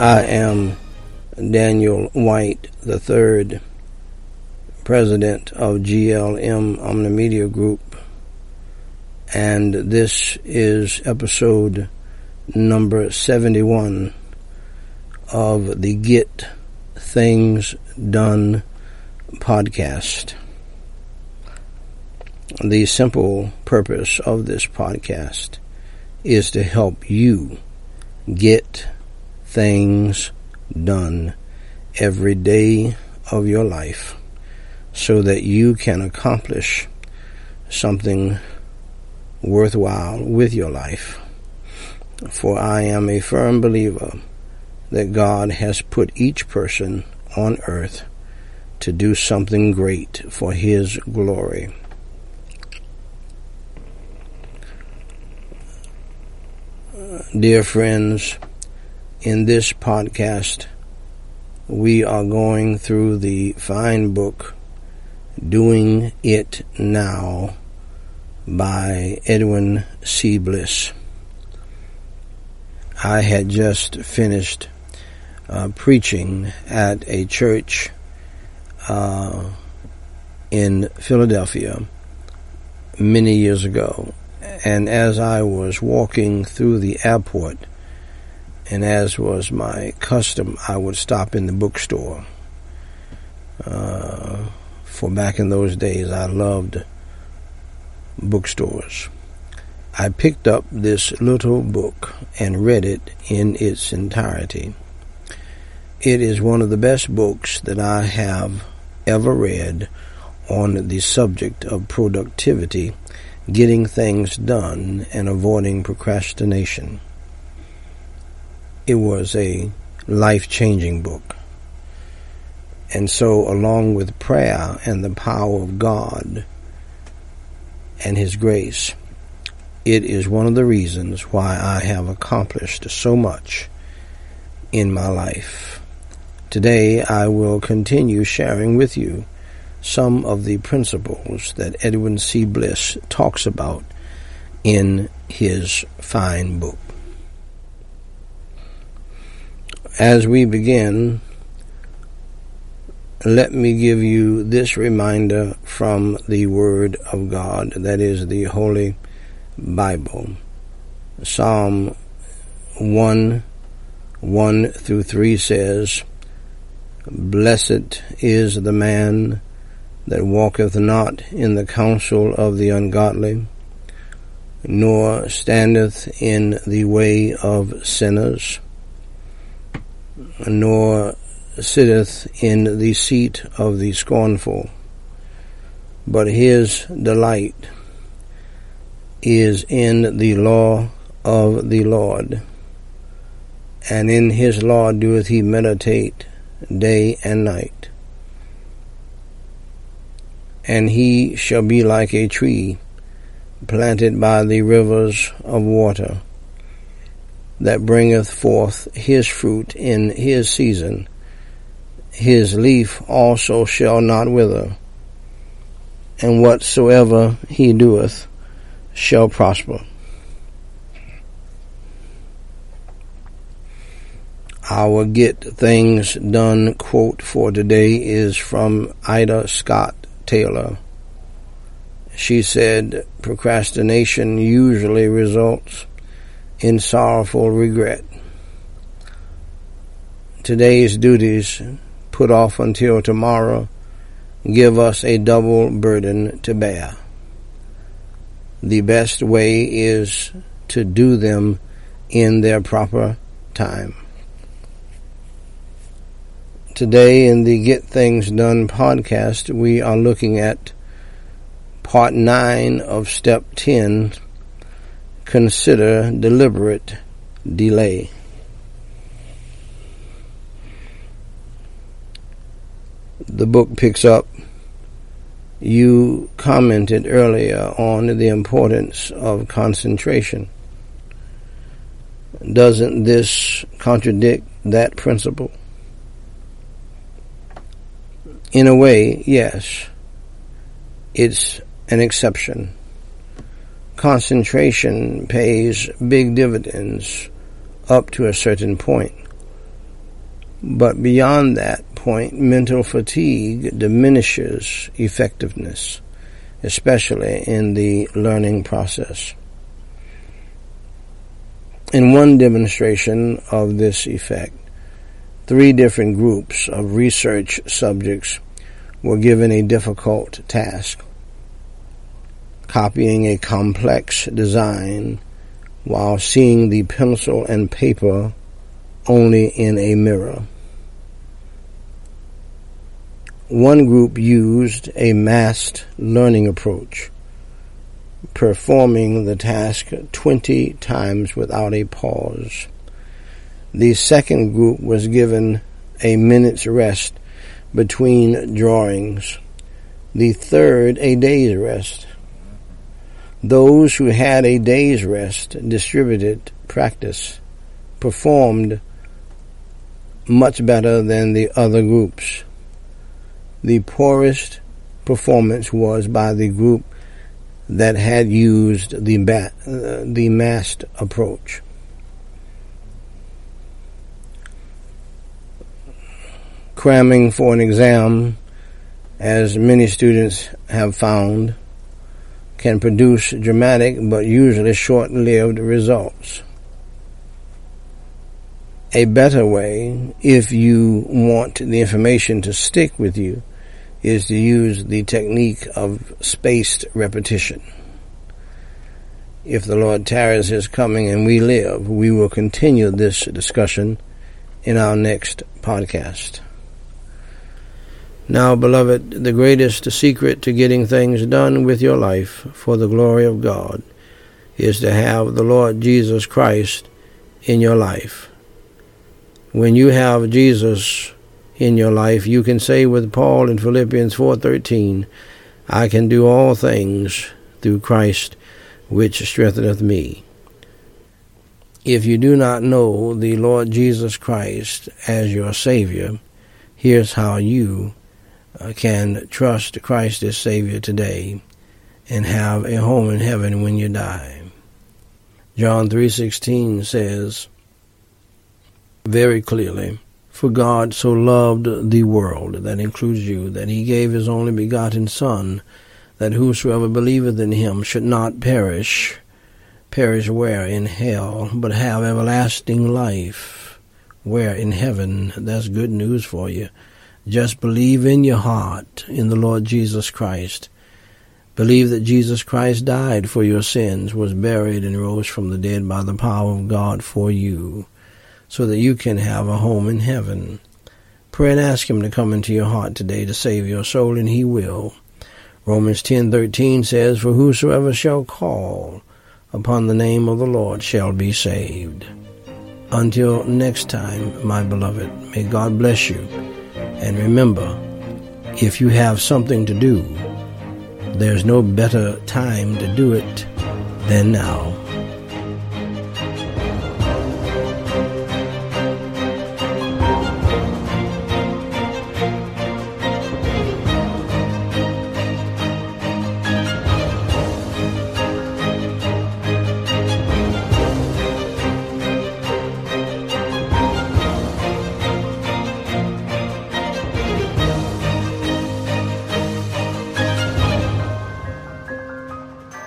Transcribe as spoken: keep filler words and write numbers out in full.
I am Daniel White the third, president of G L M Omnimedia Group, and this is episode number seventy-one of the Get Things Done podcast. The simple purpose of this podcast is to help you get things done every day of your life so that you can accomplish something worthwhile with your life. For I am a firm believer that God has put each person on earth to do something great for His glory. Dear friends, in this podcast, we are going through the fine book, Doing It Now, by Edwin C. Bliss. I had just finished uh, preaching at a church uh, in Philadelphia many years ago. And as I was walking through the airport, and as was my custom, I would stop in the bookstore. Uh, for back in those days, I loved bookstores. I picked up this little book and read it in its entirety. It is one of the best books that I have ever read on the subject of productivity, getting things done, and avoiding procrastination. It was a life-changing book. And so, along with prayer and the power of God and His grace, it is one of the reasons why I have accomplished so much in my life. Today, I will continue sharing with you some of the principles that Edwin C. Bliss talks about in his fine book. As we begin, let me give you this reminder from the Word of God, that is the Holy Bible. Psalm one, one through three says, "Blessed is the man that walketh not in the counsel of the ungodly, nor standeth in the way of sinners, nor sitteth in the seat of the scornful, but his delight is in the law of the Lord, and in his law doeth he meditate day and night. And he shall be like a tree planted by the rivers of water, that bringeth forth his fruit in his season. His leaf also shall not wither, and whatsoever he doeth shall prosper." Our Get Things Done quote for today is from Ida Scott Taylor. She said, "Procrastination usually results in sorrowful regret. Today's duties, put off until tomorrow, give us a double burden to bear. The best way is to do them in their proper time." Today in the Get Things Done podcast, we are looking at part nine of step ten, Consider Deliberate Delay. The book picks up, you commented earlier on the importance of concentration. Doesn't this contradict that principle? In a way, yes. It's an exception. Concentration pays big dividends up to a certain point. But beyond that point, mental fatigue diminishes effectiveness, especially in the learning process. In one demonstration of this effect, three different groups of research subjects were given a difficult task: copying a complex design while seeing the pencil and paper only in a mirror. One group used a massed learning approach, performing the task twenty times without a pause. The second group was given a minute's rest between drawings. The third, a day's rest. Those who had a day's rest, distributed practice, performed much better than the other groups. The poorest performance was by the group that had used the ba- uh, the massed approach. Cramming for an exam, as many students have found, can produce dramatic but usually short-lived results. A better way, if you want the information to stick with you, is to use the technique of spaced repetition. If the Lord tarries his coming and we live, we will continue this discussion in our next podcast. Now, beloved, the greatest secret to getting things done with your life for the glory of God is to have the Lord Jesus Christ in your life. When you have Jesus in your life, you can say with Paul in Philippians four thirteen, I can do all things through Christ which strengtheneth me. If you do not know the Lord Jesus Christ as your Savior, here's how you uh, can trust Christ as Savior today and have a home in heaven when you die. John three sixteen says very clearly, for God so loved the world, that includes you, that he gave his only begotten Son, that whosoever believeth in him should not perish. Perish where? In hell, but have everlasting life. Where? In heaven. That's good news for you. Just believe in your heart in the Lord Jesus Christ. Believe that Jesus Christ died for your sins, was buried, and rose from the dead by the power of God for you, so that you can have a home in heaven. Pray and ask him to come into your heart today to save your soul, and he will. Romans ten thirteen says, for whosoever shall call upon the name of the Lord shall be saved. Until next time, my beloved, may God bless you. And remember, if you have something to do, there's no better time to do it than now.